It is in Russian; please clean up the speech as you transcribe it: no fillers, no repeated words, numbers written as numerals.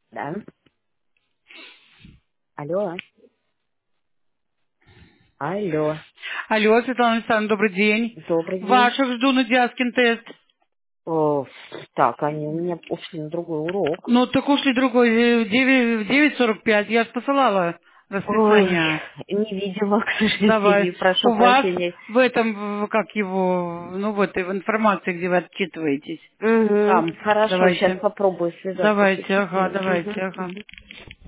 Да. Алло. Алло. Алло, Светлана Александровна, добрый день. Добрый день. Ваших жду на Диаскин тест. О, так, они у меня ушли на другой урок. Ну, так ушли другой, в 9:45, я же посылала Ой, расписание. не видела, к Давай. сожалению, прошу У вас прощения. в этом, как его, ну, в этой в информации, где вы отчитываетесь. Угу, Там. хорошо, сейчас Давайте. попробую связаться с Давайте, ага, учителем. давайте, Угу, ага. угу.